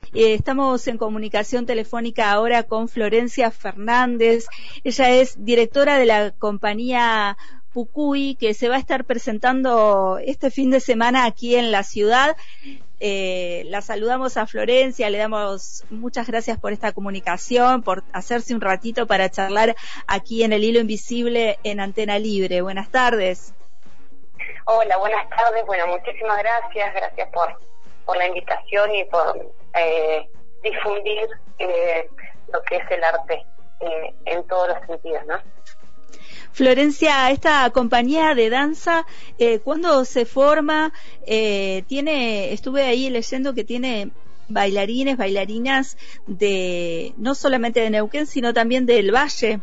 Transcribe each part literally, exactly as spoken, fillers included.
Eh, estamos en comunicación telefónica ahora con Florencia Fernández. Ella es directora de la compañía Pucuy, que se va a estar presentando este fin de semana aquí en la ciudad. Eh, la saludamos a Florencia, le damos muchas gracias por esta comunicación, por hacerse un ratito para charlar aquí en el Hilo Invisible en Antena Libre. Buenas tardes. Hola, buenas tardes. Bueno, muchísimas gracias, gracias por, por la invitación y por eh, difundir eh, lo que es el arte eh, en todos los sentidos, ¿no? Florencia, esta compañía de danza, eh, ¿cuándo se forma? Eh, tiene, estuve ahí leyendo que tiene bailarines, bailarinas de no solamente de Neuquén, sino también del Valle.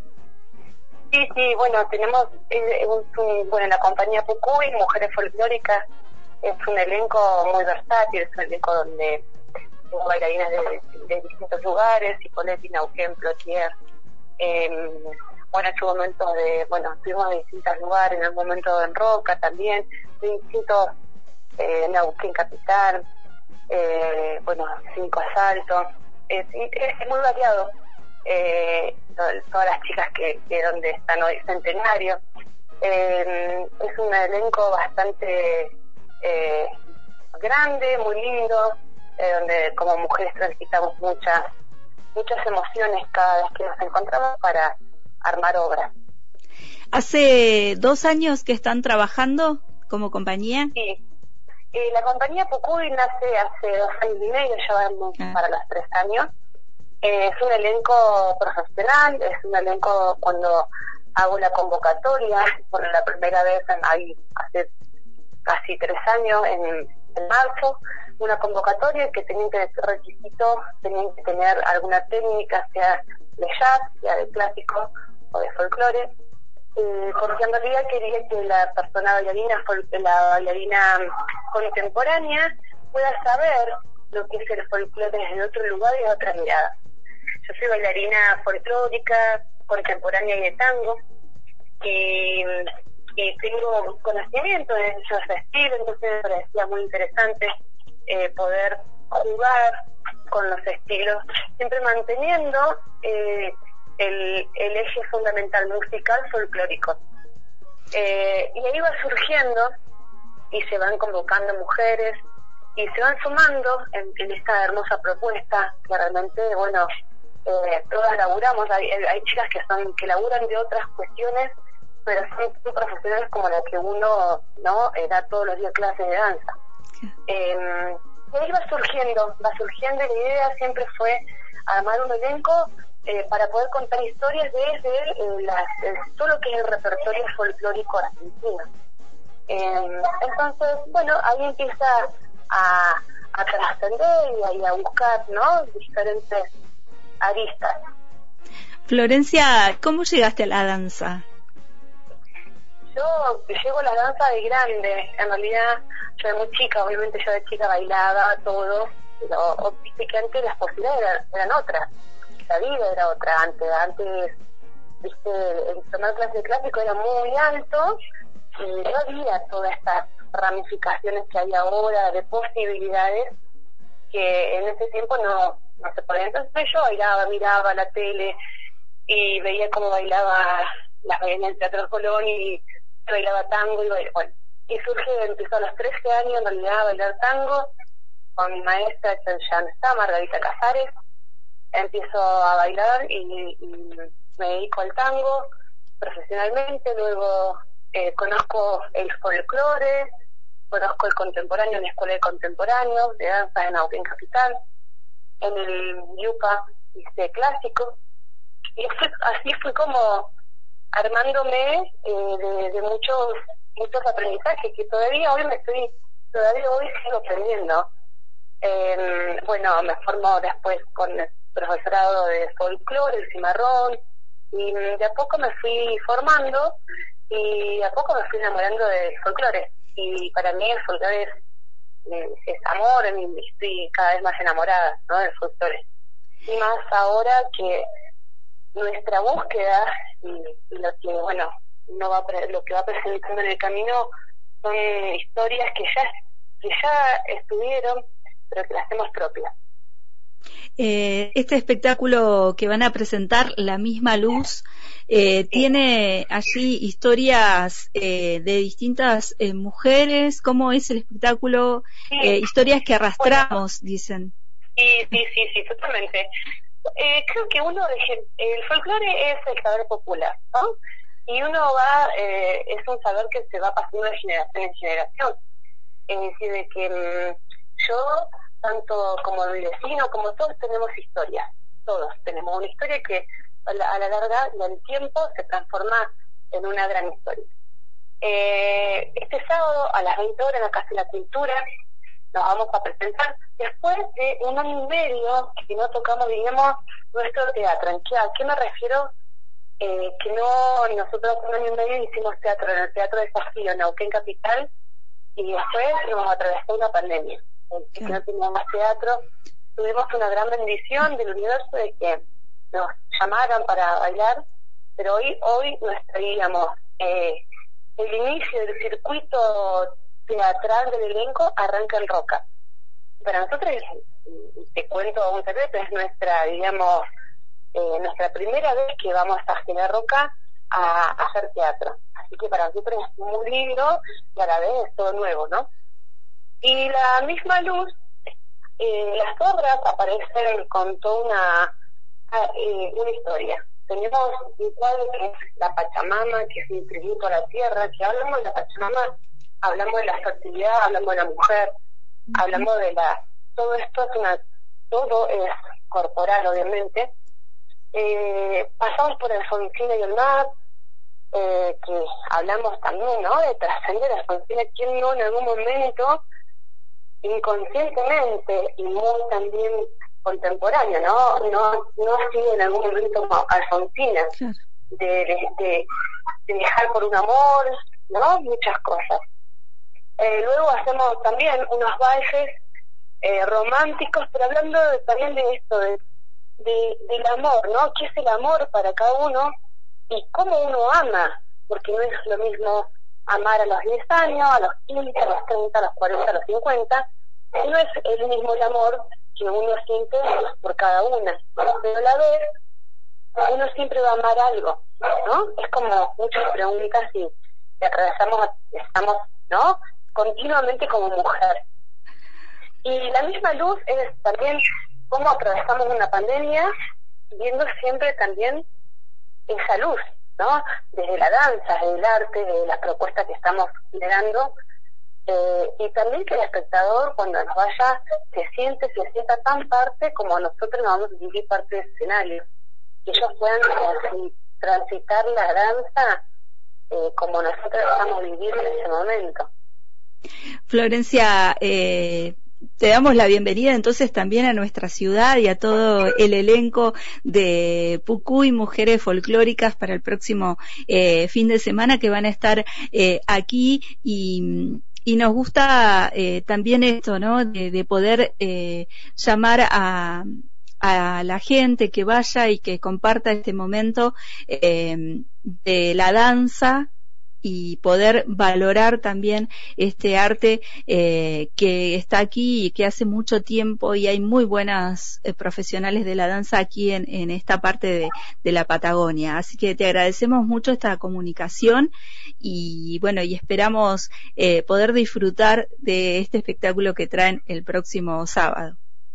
Sí, sí, bueno, tenemos eh, un, bueno, la compañía Pucuy, Mujeres Folclóricas, es un elenco muy versátil, es un elenco donde tengo bailarinas de, de distintos lugares, Cipolletti, Neuquén, Plotier, eh, bueno, hecho momentos de, bueno, estuvimos en distintos lugares, en el momento en Roca también, de distintos, eh, Neuquén Capital, eh, bueno, Cinco Asaltos, es, es muy variado. Eh, todas las chicas que, que donde están hoy, Centenario, eh, es un elenco bastante eh, grande, muy lindo, eh, donde como mujeres transitamos muchas muchas emociones cada vez que nos encontramos para armar obras. ¿Hace dos años que están trabajando como compañía? Sí, eh, la compañía Pucuy nace hace dos años y medio, ya vamos ah. para los tres años. Eh, es un elenco profesional, es un elenco cuando hago la convocatoria, por la primera vez en, ahí, hace casi tres años, en, en marzo, una convocatoria que tenían que ser requisitos, tenían que tener alguna técnica, sea de jazz, sea de clásico o de folclore, eh, porque en realidad quería que la persona bailarina, la bailarina contemporánea, pueda saber lo que es el folclore desde otro lugar y de otra mirada. Yo soy bailarina folclórica, contemporánea y de tango, y, y tengo conocimiento de esos estilos, entonces me parecía muy interesante eh, poder jugar con los estilos, siempre manteniendo eh, el, el eje fundamental musical folclórico. Eh, y ahí va surgiendo y se van convocando mujeres y se van sumando en, en esta hermosa propuesta que realmente, bueno, eh, todas laburamos, hay, hay chicas que son que laburan de otras cuestiones, pero son, son profesionales como la que uno no eh, da todos los días clases de danza. Eh, y ahí va surgiendo, va surgiendo y la idea siempre fue armar un elenco eh, para poder contar historias desde eh, las, eh, todo lo que es el repertorio folclórico argentino. Eh, entonces, bueno, ahí empieza a, a trascender y a, y a buscar, ¿no?, diferentes aristas. Florencia, ¿cómo llegaste a la danza? Yo llego a la danza de grande, en realidad yo de muy chica, obviamente yo de chica bailaba todo, pero viste que antes las posibilidades eran, eran otras, la vida era otra antes, antes, viste, el tomar clase de clásico era muy alto y no había todas estas ramificaciones que hay ahora de posibilidades que en ese tiempo no, no se podía. Entonces yo bailaba, miraba la tele y veía cómo bailaba las bailarinas del Teatro Colón y bailaba tango y bailaba, bueno, y surge, empezó a los trece años en realidad a bailar tango con mi maestra, ya no está, Margarita Casares. Empiezo a bailar y, y me dedico al tango profesionalmente, luego eh, conozco el folclore, conozco el contemporáneo en la Escuela de Contemporáneo de Danza en Neuquén Capital, en el Yupa hice clásico, y fue, así fue como armándome eh, de, de muchos muchos aprendizajes que todavía hoy me estoy, todavía hoy sigo aprendiendo. Eh, bueno, me formo después con el profesorado de folclore, el cimarrón, y de a poco me fui formando y de a poco me fui enamorando del folclore. Y para mí el folclore es, es amor, y estoy cada vez más enamorada, ¿no?, del folclore. Y más ahora que nuestra búsqueda y, y lo que, bueno, uno va, lo que va presentando en el camino son historias que ya, que ya estuvieron, pero que las hacemos propias. Eh, este espectáculo que van a presentar, La Misma Luz, eh, tiene allí historias eh, de distintas eh, mujeres. ¿Cómo es el espectáculo? Sí. Eh, historias que arrastramos, Bueno, dicen. Sí, sí, sí, sí, totalmente. Eh, creo que uno, de, el folclore es el saber popular, ¿no? Y uno va, eh, es un saber que se va pasando de generación en generación. Es decir, de que mmm, yo, tanto como mi vecino, como todos tenemos historias, todos tenemos una historia que a la, a la larga del tiempo se transforma en una gran historia. Eh, este sábado a las veinte horas en la Casa de la Cultura nos vamos a presentar después de un año y medio que no tocamos, digamos, nuestro teatro. ¿En qué, ¿A qué me refiero? Eh, que no, nosotros un año y medio hicimos teatro en el Teatro Desafío en Neuquén Capital, y después nos atravesó una pandemia. Que no teníamos teatro. Tuvimos una gran bendición del universo de que nos llamaran para bailar, pero hoy, hoy nuestra, digamos, eh, el inicio del circuito teatral del elenco arranca en Roca. Para nosotros, te cuento un secreto, es nuestra, digamos, eh, nuestra primera vez que vamos a General Roca a, a hacer teatro. Así que para nosotros es muy lindo y a la vez es todo nuevo, ¿no? Y La Misma Luz, eh, las obras aparecen con toda una, eh, una historia. Tenemos un cuadro que es La Pachamama, que es un tributo a la tierra, que hablamos de la Pachamama, hablamos de la fertilidad, hablamos de la mujer, uh-huh. hablamos de la... Todo esto es una... Todo es corporal, obviamente. Eh, pasamos por el Alfonsina y el mar, eh, que hablamos también, ¿no?, de trascender a Alfonsina. ¿Quién no en algún momento, inconscientemente y muy también contemporáneo, ¿no? No, no ha sido en algún momento como Alfonsina, claro. de, de, de, de dejar por un amor, ¿no? Muchas cosas. Eh, luego hacemos también unos bailes eh, románticos, pero hablando de, también de esto, de, de, del amor, ¿no? ¿Qué es el amor para cada uno? Y cómo uno ama, porque no es lo mismo amar a los diez años, a los quince, a los treinta, a los cuarenta, a los cincuenta, no es el mismo el amor que uno siente por cada una, pero a la vez uno siempre va a amar algo, ¿no? Es como muchas preguntas y atravesamos, estamos, ¿no?, continuamente como mujer. Y La Misma Luz es también cómo atravesamos una pandemia, viendo siempre también esa luz, ¿no? Desde la danza, desde el arte, desde las propuestas que estamos generando, eh, y también que el espectador cuando nos vaya se siente, se sienta tan parte como nosotros nos vamos a vivir parte del escenario, que ellos puedan así, transitar la danza eh, como nosotros estamos viviendo en ese momento. Florencia, eh, te damos la bienvenida entonces también a nuestra ciudad y a todo el elenco de Pucuy Mujeres Folclóricas para el próximo eh, fin de semana que van a estar eh, aquí, y, y nos gusta eh, también esto, ¿no?, de, de poder eh, llamar a a la gente que vaya y que comparta este momento eh, de la danza, y poder valorar también este arte eh, que está aquí y que hace mucho tiempo, y hay muy buenas eh, profesionales de la danza aquí en, en esta parte de, de la Patagonia. Así que te agradecemos mucho esta comunicación y bueno, y esperamos eh, poder disfrutar de este espectáculo que traen el próximo sábado.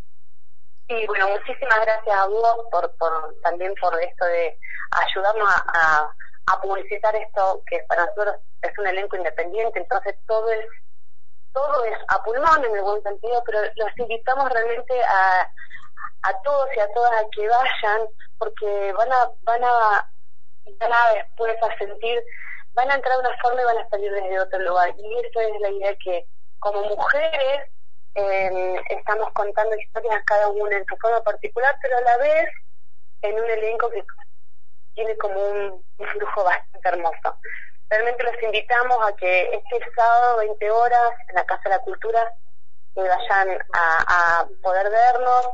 Sí, bueno, muchísimas gracias a vos por, por también por esto de ayudarnos a, a a publicitar esto, que para nosotros es un elenco independiente, entonces todo es todo es a pulmón en el buen sentido, pero los invitamos realmente a a todos y a todas a que vayan, porque van a van a van a después a sentir, van a entrar de una forma y van a salir desde otro lugar, y eso es la idea, que como mujeres eh, estamos contando historias cada una en su forma particular, pero a la vez en un elenco que tiene como un, un flujo bastante hermoso. Realmente los invitamos a que este sábado, veinte horas, en la Casa de la Cultura, que vayan a, a poder vernos,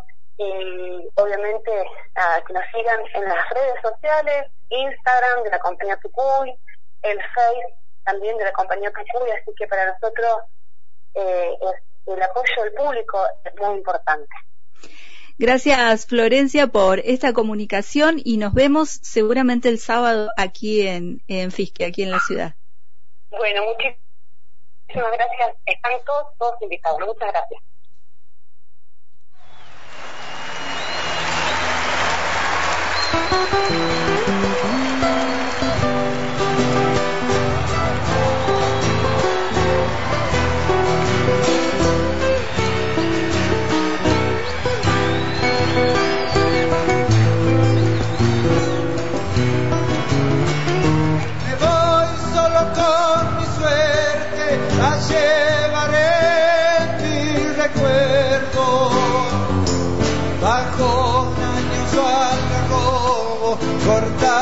y obviamente a que nos sigan en las redes sociales, Instagram de la compañía Pucuy, el Face también de la compañía Pucuy, así que para nosotros eh, es, el apoyo del público es muy importante. Gracias, Florencia, por esta comunicación y nos vemos seguramente el sábado aquí en, en Fisque, aquí en la ciudad. Bueno, muchísimas gracias. Están todos, todos invitados. Muchas gracias. Bajo un año su algarrobo corta